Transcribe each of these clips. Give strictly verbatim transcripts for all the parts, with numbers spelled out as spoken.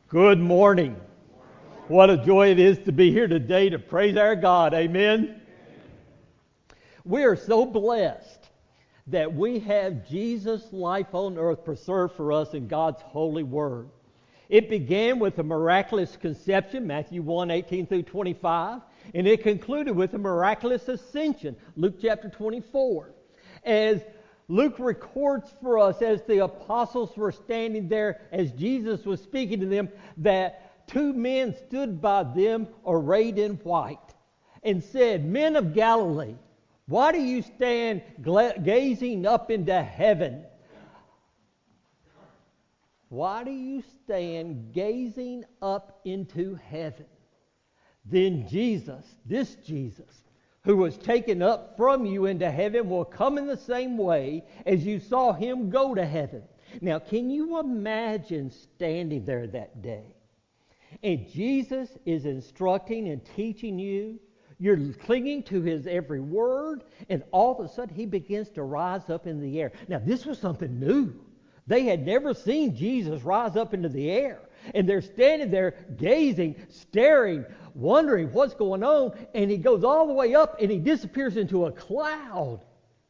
Good morning. What a joy it is to be here today to praise our God. Amen. We are so blessed that we have Jesus' life on earth preserved for us in God's holy word. It began with a miraculous conception, Matthew one, eighteen through twenty-five, and it concluded with a miraculous ascension, Luke chapter twenty-four. As Luke records for us, as the apostles were standing there, as Jesus was speaking to them, that two men stood by them arrayed in white and said, "Men of Galilee, why do you stand gla- gazing up into heaven? Why do you stand gazing up into heaven? Then Jesus, this Jesus, who was taken up from you into heaven, will come in the same way as you saw him go to heaven." Now, can you imagine standing there that day? And Jesus is instructing and teaching you. You're clinging to his every word, and all of a sudden he begins to rise up in the air. Now, this was something new. They had never seen Jesus rise up into the air. And they're standing there gazing, staring, wondering what's going on. And he goes all the way up and he disappears into a cloud.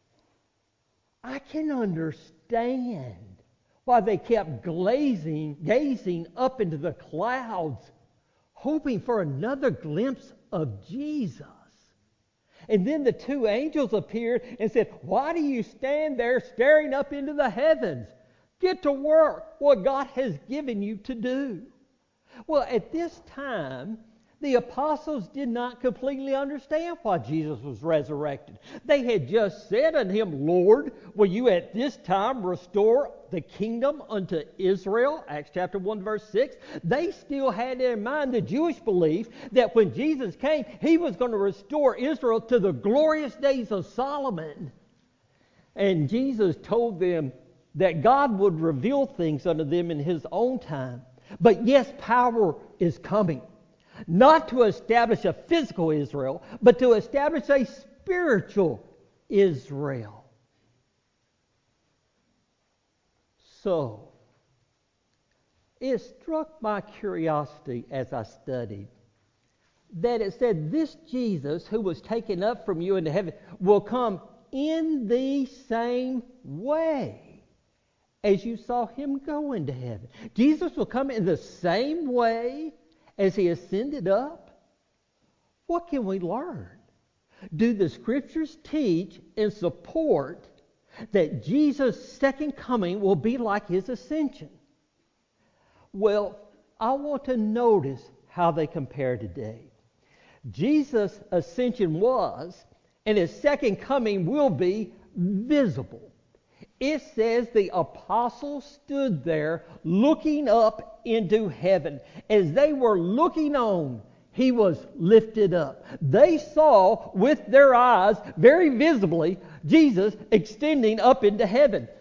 I can understand why they kept glazing, gazing up into the clouds, hoping for another glimpse of Jesus. And then the two angels appeared and said, "Why do you stand there staring up into the heavens? Get to work, what God has given you to do." Well, at this time, the apostles did not completely understand why Jesus was resurrected. They had just said unto him, "Lord, will you at this time restore the kingdom unto Israel?" Acts chapter one, verse six. They still had in mind the Jewish belief that when Jesus came, he was going to restore Israel to the glorious days of Solomon. And Jesus told them that God would reveal things unto them in his own time. But yes, power is coming. Not to establish a physical Israel, but to establish a spiritual Israel. So, it struck my curiosity as I studied that it said, "This Jesus who was taken up from you into heaven will come in the same way as you saw him go into heaven." Jesus will come in the same way as he ascended up. What can we learn? Do the scriptures teach and support that Jesus' second coming will be like his ascension? Well, I want to notice how they compare today. Jesus' ascension was, and his second coming will be, visible. It says the apostles stood there looking up into heaven. As they were looking on, he was lifted up. They saw with their eyes, very visibly, Jesus extending up into heaven.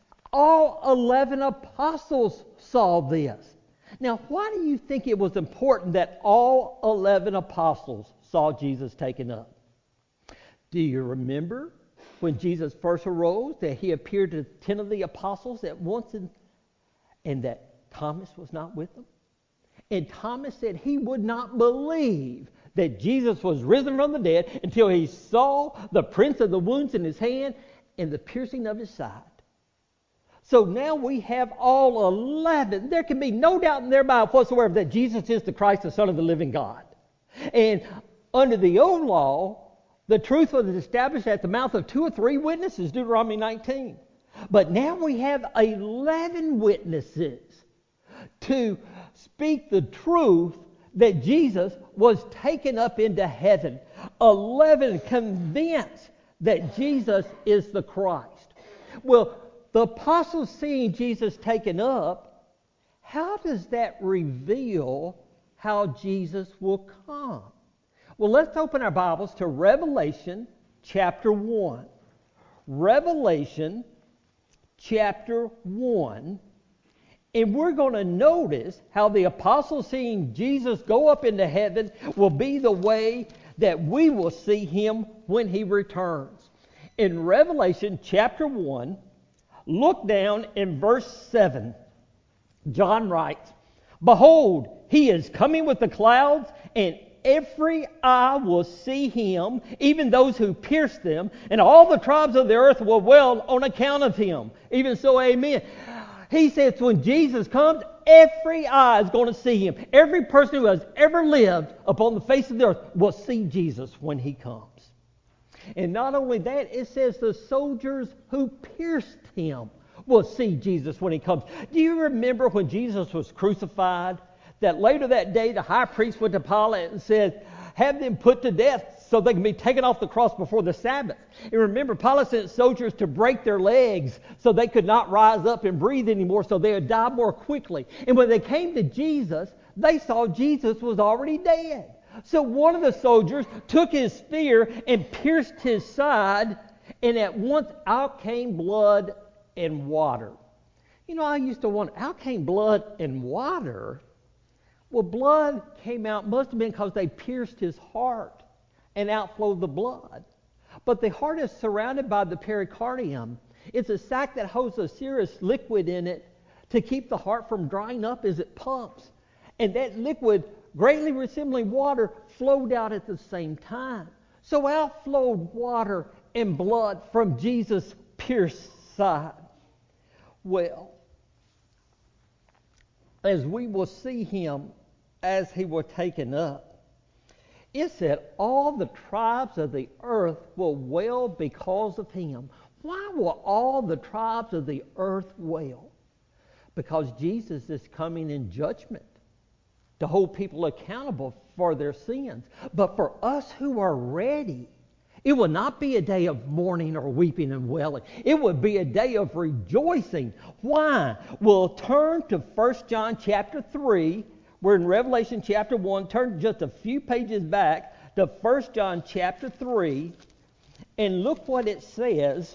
All eleven apostles saw this. Now, why do you think it was important that all eleven apostles saw Jesus taken up? Do you remember when Jesus first arose, that he appeared to ten of the apostles at once, and, and that Thomas was not with them? And Thomas said he would not believe that Jesus was risen from the dead until he saw the prints of the wounds in his hand and the piercing of his side. So now we have all eleven. There can be no doubt in their mind whatsoever that Jesus is the Christ, the Son of the living God. And under the old law, the truth was established at the mouth of two or three witnesses, Deuteronomy nineteen. But now we have eleven witnesses to speak the truth that Jesus was taken up into heaven. eleven convinced that Jesus is the Christ. Well, the apostles seeing Jesus taken up, how does that reveal how Jesus will come? Well, let's open our Bibles to Revelation chapter one. Revelation chapter one. And we're going to notice how the apostles seeing Jesus go up into heaven will be the way that we will see him when he returns. In Revelation chapter one, look down in verse seven. John writes, Behold, he is coming with the clouds, and every eye will see him, even those who pierced them, and all the tribes of the earth will wail on account of him. Even so, amen. He says when Jesus comes, every eye is going to see him. Every person who has ever lived upon the face of the earth will see Jesus when he comes. And not only that, it says the soldiers who pierced him will see Jesus when he comes. Do you remember when Jesus was crucified, that later that day the high priest went to Pilate and said, have them put to death so they can be taken off the cross before the Sabbath. And remember, Pilate sent soldiers to break their legs so they could not rise up and breathe anymore, so they would die more quickly. And when they came to Jesus, they saw Jesus was already dead. So one of the soldiers took his spear and pierced his side, and at once out came blood and water. You know, I used to wonder, out came blood and water? Well, blood came out, must have been because they pierced his heart and outflowed the blood. But the heart is surrounded by the pericardium. It's a sac that holds a serous liquid in it to keep the heart from drying up as it pumps. And that liquid, greatly resembling water, flowed out at the same time. So out flowed water and blood from Jesus' pierced side. Well, as we will see him as he was taken up, it said all the tribes of the earth will wail because of him. Why will all the tribes of the earth wail? Because Jesus is coming in judgment to hold people accountable for their sins. But for us who are ready, it will not be a day of mourning or weeping and wailing. It would be a day of rejoicing. Why? We'll turn to First John chapter three. We're in Revelation chapter one. Turn just a few pages back to First John chapter three. And look what it says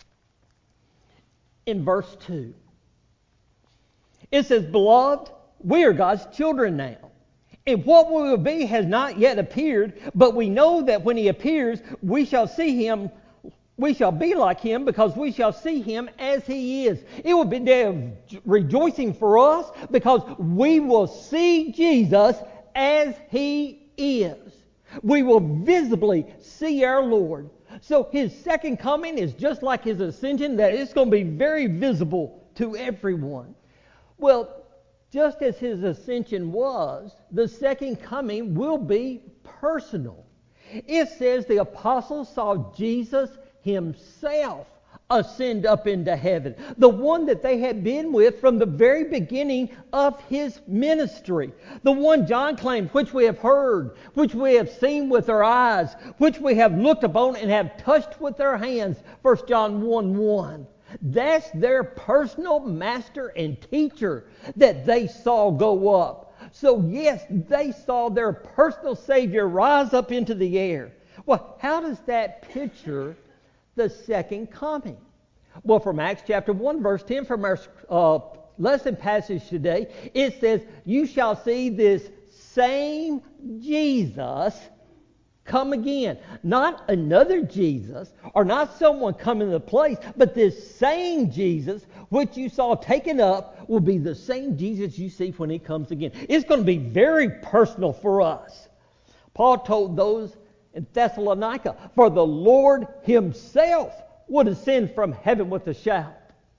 in verse two. It says, Beloved, we are God's children now. And what we will be has not yet appeared, but we know that when he appears, we shall see him, we shall be like him, because we shall see him as he is. It will be a day of rejoicing for us, because we will see Jesus as he is. We will visibly see our Lord. So his second coming is just like his ascension, that it's going to be very visible to everyone. Well, just as his ascension was, the second coming will be personal. It says the apostles saw Jesus himself ascend up into heaven, the one that they had been with from the very beginning of his ministry, the one John claimed, which we have heard, which we have seen with our eyes, which we have looked upon and have touched with our hands, First John one one. That's their personal master and teacher that they saw go up. So yes, they saw their personal Savior rise up into the air. Well, how does that picture the second coming? Well, from Acts chapter one, verse ten, from our uh, lesson passage today, it says, you shall see this same Jesus come again. Not another Jesus, or not someone coming to place, but this same Jesus, which you saw taken up, will be the same Jesus you see when he comes again. It's going to be very personal for us. Paul told those in Thessalonica, for the Lord himself would ascend from heaven with a shout.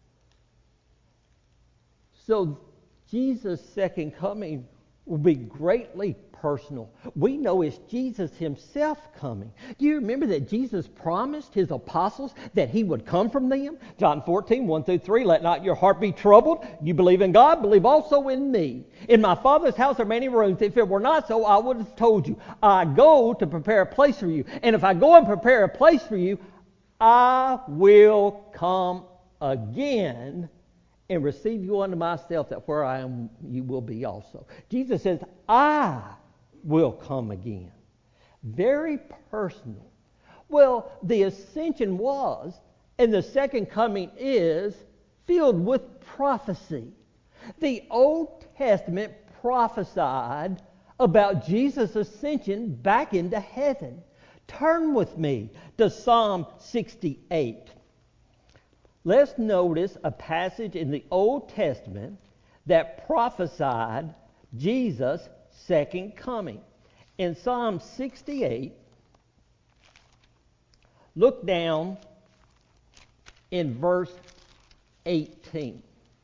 So Jesus' second coming will be greatly personal. We know it's Jesus himself coming. Do you remember that Jesus promised his apostles that he would come from them? John fourteen, one through three, let not your heart be troubled. You believe in God, believe also in me. In my Father's house are many rooms. If it were not so, I would have told you. I go to prepare a place for you. And if I go and prepare a place for you, I will come again and receive you unto myself, that where I am, you will be also. Jesus says, I will come again. Very personal. Well, the ascension was, and the second coming is, filled with prophecy. The Old Testament prophesied about Jesus' ascension back into heaven. Turn with me to Psalm sixty-eight. Let's notice a passage in the Old Testament that prophesied Jesus' second coming. In Psalm sixty-eight, look down in verse eighteen.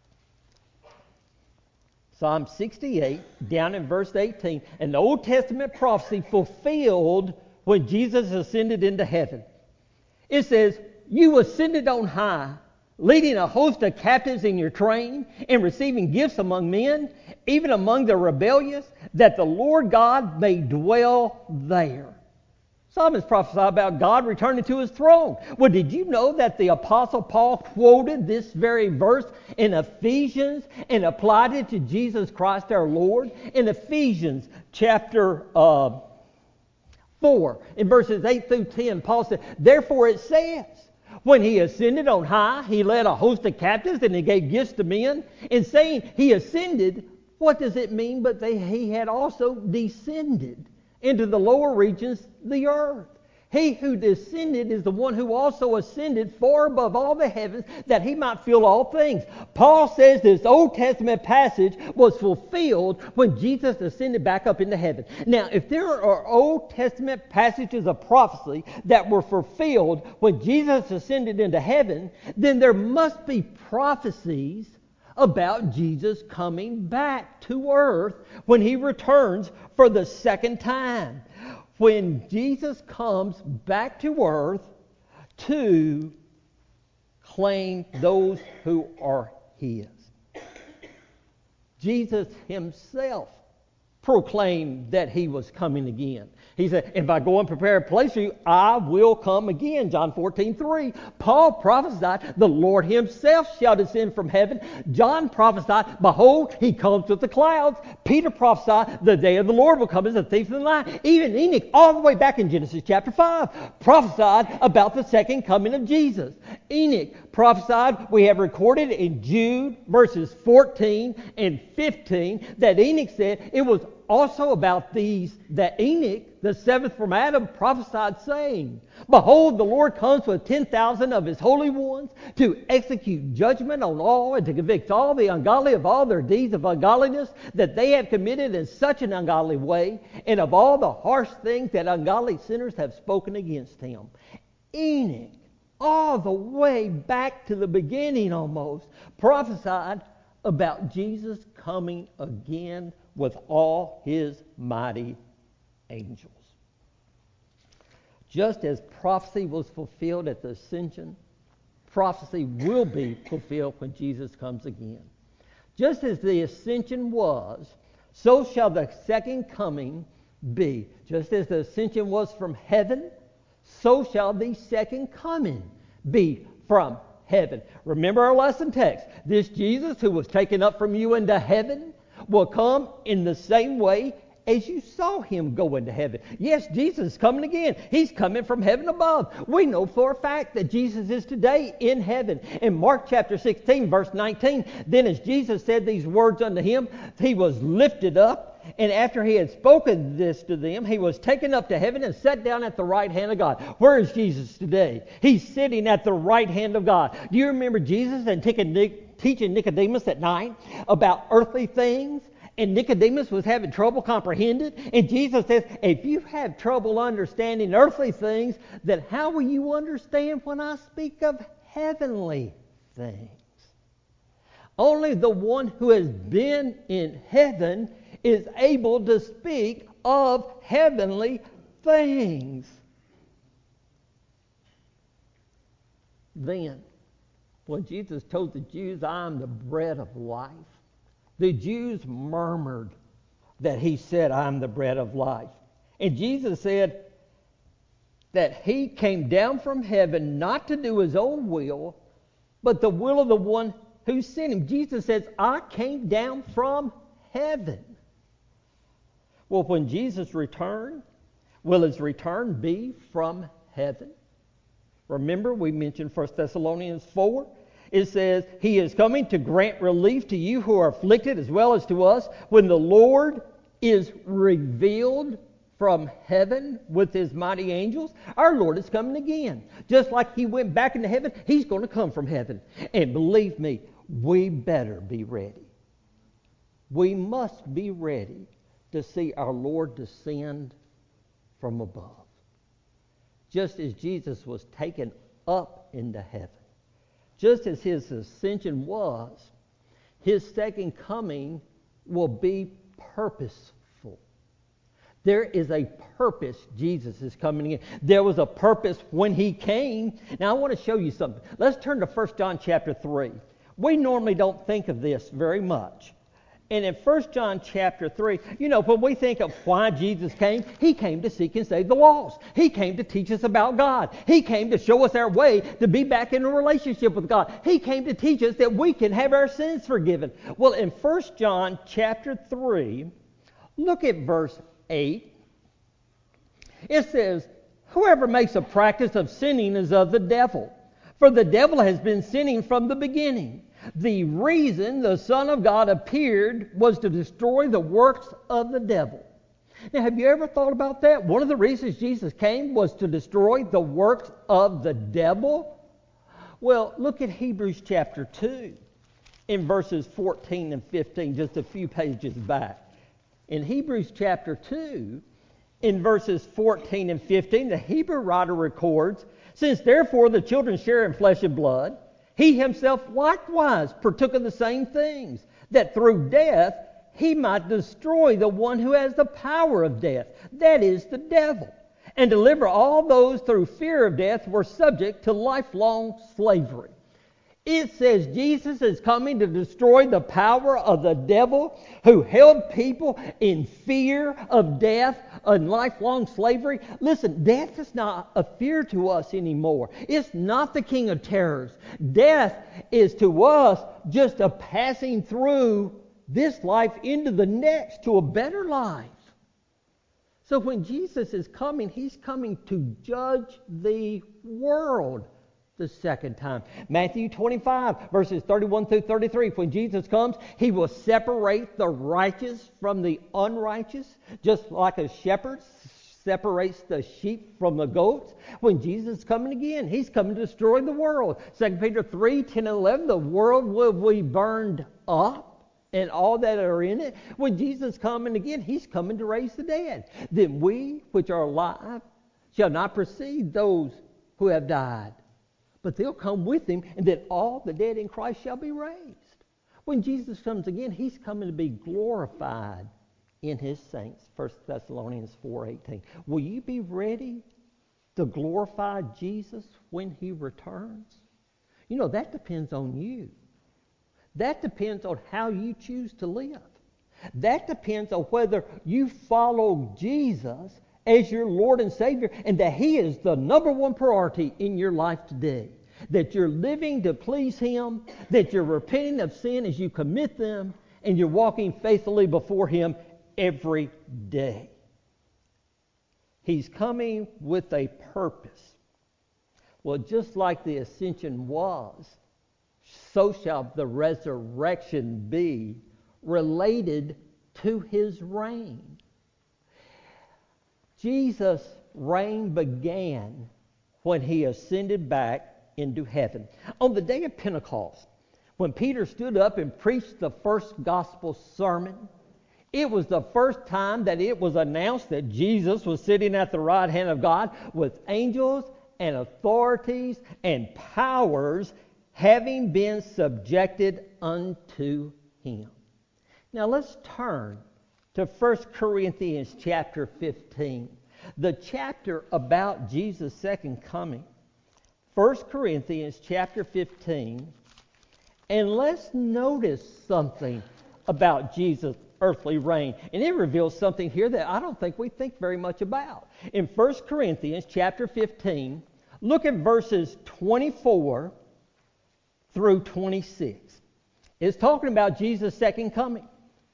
Psalm sixty-eight, down in verse eighteen, an Old Testament prophecy fulfilled when Jesus ascended into heaven. It says, "You ascended on high, leading a host of captives in your train, and receiving gifts among men, even among the rebellious, that the Lord God may dwell there." Psalmist prophesied about God returning to his throne. Well, did you know that the Apostle Paul quoted this very verse in Ephesians and applied it to Jesus Christ our Lord? In Ephesians chapter uh, four, in verses eight through ten, Paul said, "Therefore it says, when he ascended on high, he led a host of captives and he gave gifts to men." In saying he ascended, what does it mean but that he had also descended into the lower regions, the earth? He who descended is the one who also ascended far above all the heavens, that he might fill all things. Paul says this Old Testament passage was fulfilled when Jesus ascended back up into heaven. Now, if there are Old Testament passages of prophecy that were fulfilled when Jesus ascended into heaven, then there must be prophecies about Jesus coming back to earth when he returns for the second time. When Jesus comes back to earth to claim those who are his. Jesus himself proclaimed that he was coming again. He said, "If I go and prepare a place for you, I will come again." John fourteen three. Paul prophesied, "The Lord himself shall descend from heaven." John prophesied, "Behold, he comes with the clouds." Peter prophesied, "The day of the Lord will come as a thief in the night." Even Enoch, all the way back in Genesis chapter five, prophesied about the second coming of Jesus. Enoch prophesied, we have recorded in Jude verses fourteen and fifteen, that Enoch said it was also about these that Enoch, the seventh from Adam, prophesied, saying, "Behold, the Lord comes with ten thousand of his holy ones to execute judgment on all and to convict all the ungodly of all their deeds of ungodliness that they have committed in such an ungodly way, and of all the harsh things that ungodly sinners have spoken against him." Enoch, all the way back to the beginning almost, prophesied about Jesus coming again with all his mighty angels. Just as prophecy was fulfilled at the ascension, prophecy will be fulfilled when Jesus comes again. Just as the ascension was, so shall the second coming be. Just as the ascension was from heaven, so shall the second coming be from heaven. Remember our lesson text. This Jesus who was taken up from you into heaven will come in the same way as you saw him go into heaven. Yes, Jesus is coming again. He's coming from heaven above. We know for a fact that Jesus is today in heaven. In Mark chapter sixteen, verse nineteen, then as Jesus said these words unto him, he was lifted up, and after he had spoken this to them, he was taken up to heaven and sat down at the right hand of God. Where is Jesus today? He's sitting at the right hand of God. Do you remember Jesus and teaching Nicodemus at night about earthly things? And Nicodemus was having trouble comprehending. And Jesus says, if you have trouble understanding earthly things, then how will you understand when I speak of heavenly things? Only the one who has been in heaven is able to speak of heavenly things. Then, when Jesus told the Jews, "I am the bread of life," the Jews murmured that he said, "I am the bread of life." And Jesus said that he came down from heaven not to do his own will, but the will of the one who sent him. Jesus says, "I came down from heaven." Well, when Jesus returned, will his return be from heaven? Remember, we mentioned First Thessalonians four. It says, "He is coming to grant relief to you who are afflicted as well as to us when the Lord is revealed from heaven with his mighty angels." Our Lord is coming again. Just like he went back into heaven, he's going to come from heaven. And believe me, we better be ready. we must be ready to see our Lord descend from above. Just as Jesus was taken up into heaven, just as his ascension was, his second coming will be purposeful. There is a purpose Jesus is coming in. There was a purpose when he came. Now I want to show you something. Let's turn to First John chapter three. We normally don't think of this very much. And in First John chapter three, you know, when we think of why Jesus came, he came to seek and save the lost. He came to teach us about God. He came to show us our way to be back in a relationship with God. He came to teach us that we can have our sins forgiven. Well, in First John chapter three, look at verse eight. It says, whoever makes a practice of sinning is of the devil, for the devil has been sinning from the beginning. The reason the Son of God appeared was to destroy the works of the devil. Now, have you ever thought about that? One of the reasons Jesus came was to destroy the works of the devil. Well, look at Hebrews chapter two in verses fourteen and fifteen, just a few pages back. In Hebrews chapter two, in verses fourteen and fifteen, the Hebrew writer records, since therefore the children share in flesh and blood, he himself likewise partook of the same things, that through death he might destroy the one who has the power of death, that is, the devil, and deliver all those through fear of death were subject to lifelong slavery. It says Jesus is coming to destroy the power of the devil who held people in fear of death and lifelong slavery. Listen, death is not a fear to us anymore. It's not the king of terrors. Death is to us just a passing through this life into the next to a better life. So when Jesus is coming, he's coming to judge the world the second time. Matthew twenty-five, verses thirty-one through thirty-three. When Jesus comes, he will separate the righteous from the unrighteous, just like a shepherd separates the sheep from the goats. When Jesus is coming again, he's coming to destroy the world. Second Peter three, ten and eleven, the world will be burned up and all that are in it. When Jesus is coming again, he's coming to raise the dead. Then we, which are alive, shall not precede those who have died, but they'll come with him, and then all the dead in Christ shall be raised. When Jesus comes again, he's coming to be glorified in his saints. First Thessalonians four eighteen. Will you be ready to glorify Jesus when he returns? You know, that depends on you. That depends on how you choose to live. That depends on whether you follow Jesus as your Lord and Savior, and that he is the number one priority in your life today. That you're living to please him, that you're repenting of sin as you commit them, and you're walking faithfully before him every day. He's coming with a purpose. Well, just like the ascension was, so shall the resurrection be related to his reign. Jesus' reign began when he ascended back into heaven. On the day of Pentecost, when Peter stood up and preached the first gospel sermon, it was the first time that it was announced that Jesus was sitting at the right hand of God with angels and authorities and powers having been subjected unto him. Now let's turn to First Corinthians chapter fifteen, the chapter about Jesus' second coming. First Corinthians chapter fifteen, and let's notice something about Jesus' earthly reign. And it reveals something here that I don't think we think very much about. In First Corinthians chapter fifteen, look at verses twenty-four through twenty-six. It's talking about Jesus' second coming.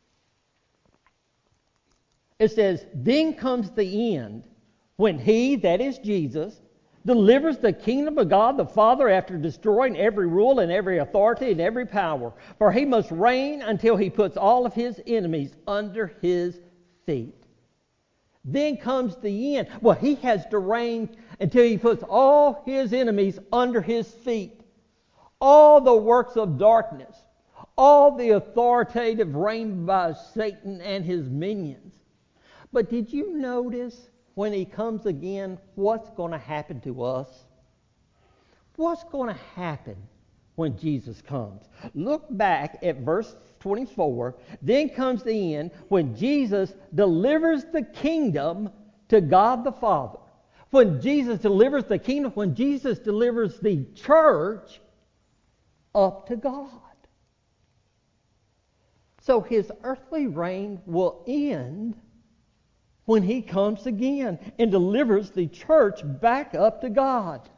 It says, then comes the end, when he, that is Jesus, delivers the kingdom of God the Father after destroying every rule and every authority and every power. For he must reign until he puts all of his enemies under his feet. Then comes the end. Well, he has to reign until he puts all his enemies under his feet. All the works of darkness, all the authoritative reign by Satan and his minions. But did you notice when he comes again, what's going to happen to us? What's going to happen when Jesus comes? Look back at verse twenty-four. Then comes the end when Jesus delivers the kingdom to God the Father. When Jesus delivers the kingdom, when Jesus delivers the church up to God. So his earthly reign will end when he comes again and delivers the church back up to God.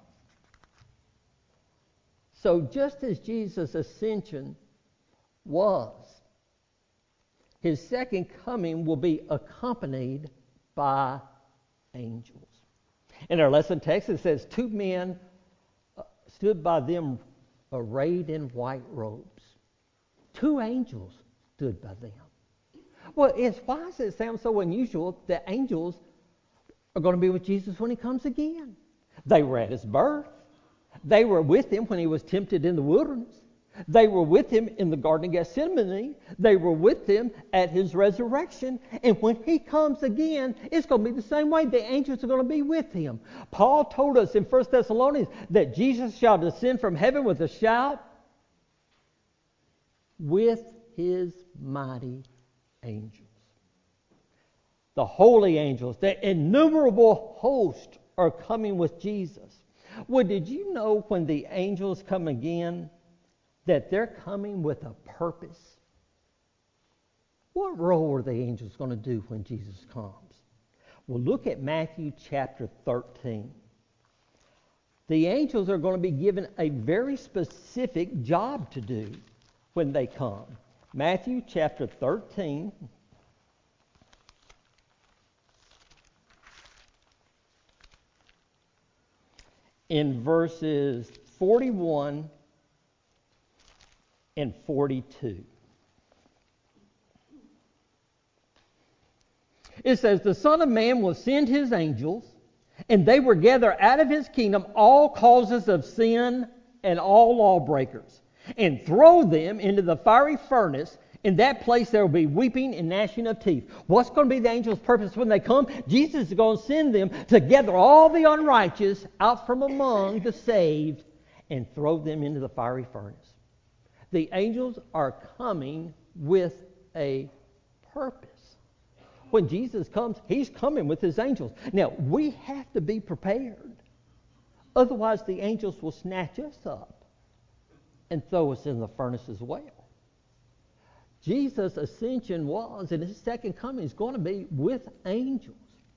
So just as Jesus' ascension was, his second coming will be accompanied by angels. In our lesson text, it says, two men stood by them arrayed in white robes. Two angels stood by them. Well, it's, why does it sound so unusual that angels are going to be with Jesus when he comes again? They were at his birth. They were with him when he was tempted in the wilderness. They were with him in the Garden of Gethsemane. They were with him at his resurrection. And when he comes again, it's going to be the same way. The angels are going to be with him. Paul told us in First Thessalonians that Jesus shall descend from heaven with a shout with his mighty angels. The holy angels, the innumerable host are coming with Jesus. Well, did you know when the angels come again that they're coming with a purpose? What role are the angels going to do when Jesus comes? Well, look at Matthew chapter thirteen. The angels are going to be given a very specific job to do when they come. Matthew chapter thirteen. In verses forty-one and forty-two. It says, the Son of Man will send his angels, and they will gather out of his kingdom all causes of sin and all lawbreakers, and throw them into the fiery furnace. In that place there will be weeping and gnashing of teeth. What's going to be the angels' purpose when they come? Jesus is going to send them to gather all the unrighteous out from among the saved and throw them into the fiery furnace. The angels are coming with a purpose. When Jesus comes, he's coming with his angels. Now, we have to be prepared. Otherwise, the angels will snatch us up and throw us in the furnace as well. Jesus' ascension was, and his second coming is going to be with angels.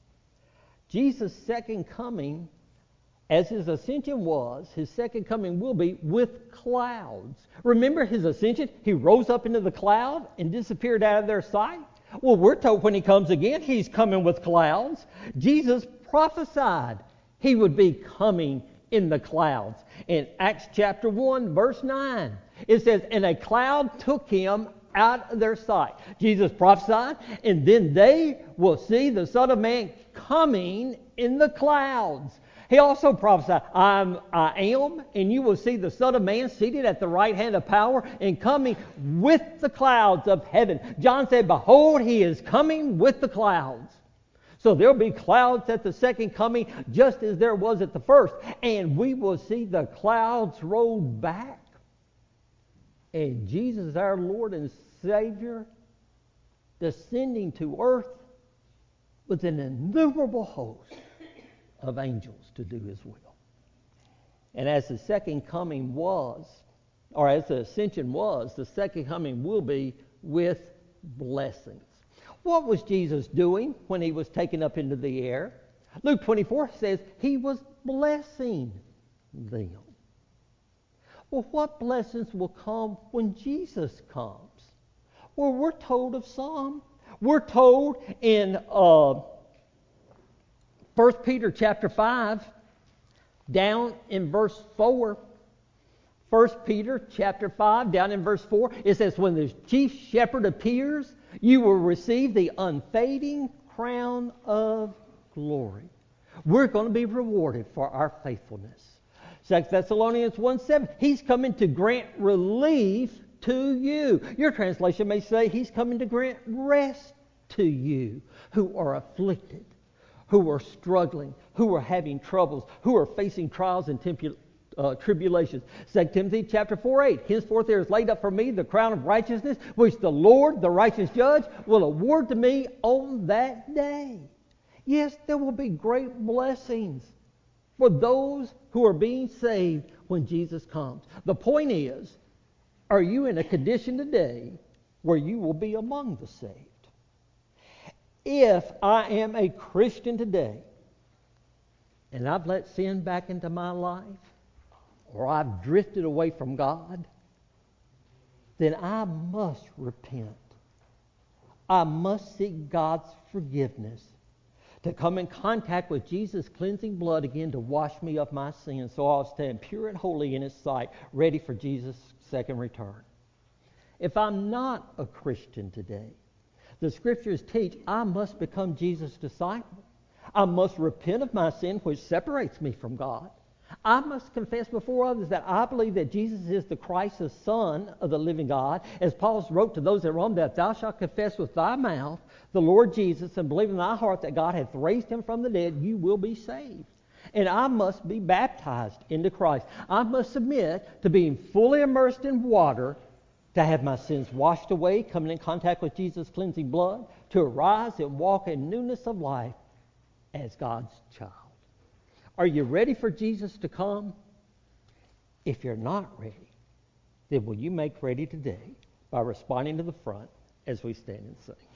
Jesus' second coming, as his ascension was, his second coming will be with clouds. Remember his ascension? He rose up into the cloud and disappeared out of their sight. Well, we're told when he comes again, he's coming with clouds. Jesus prophesied he would be coming in the clouds. In Acts chapter one, verse nine, it says, and a cloud took him out of their sight. Jesus prophesied, and then they will see the Son of Man coming in the clouds. He also prophesied, I'm, I am, and you will see the Son of Man seated at the right hand of power and coming with the clouds of heaven. John said, behold, he is coming with the clouds. So there'll be clouds at the second coming just as there was at the first. And we will see the clouds rolled back. And Jesus, our Lord and Savior, descending to earth with an innumerable host of angels to do his will. And as the second coming was, or as the ascension was, the second coming will be with blessings. What was Jesus doing when he was taken up into the air? Luke twenty-four says he was blessing them. Well, what blessings will come when Jesus comes? Well, we're told of some. We're told in uh, First Peter chapter five, down in verse four. First Peter chapter five, down in verse four, it says, when the chief shepherd appears, you will receive the unfading crown of glory. We're going to be rewarded for our faithfulness. Second Thessalonians one seven, he's coming to grant relief to you. Your translation may say he's coming to grant rest to you who are afflicted, who are struggling, who are having troubles, who are facing trials and tempu- uh, tribulations. Second Timothy chapter four eight, henceforth there is laid up for me the crown of righteousness, which the Lord, the righteous judge, will award to me on that day. Yes, there will be great blessings for those who are being saved when Jesus comes. The point is, are you in a condition today where you will be among the saved? If I am a Christian today and I've let sin back into my life, or I've drifted away from God, then I must repent. I must seek God's forgiveness, to come in contact with Jesus' cleansing blood again to wash me of my sins so I'll stand pure and holy in His sight, ready for Jesus' second return. If I'm not a Christian today, the Scriptures teach I must become Jesus' disciple. I must repent of my sin, which separates me from God. I must confess before others that I believe that Jesus is the Christ, the Son of the living God. As Paul wrote to those at Rome, that thou shalt confess with thy mouth the Lord Jesus and believe in thy heart that God hath raised him from the dead, you will be saved. And I must be baptized into Christ. I must submit to being fully immersed in water, to have my sins washed away, coming in contact with Jesus' cleansing blood, to arise and walk in newness of life as God's child. Are you ready for Jesus to come? If you're not ready, then will you make ready today by responding to the front as we stand and sing?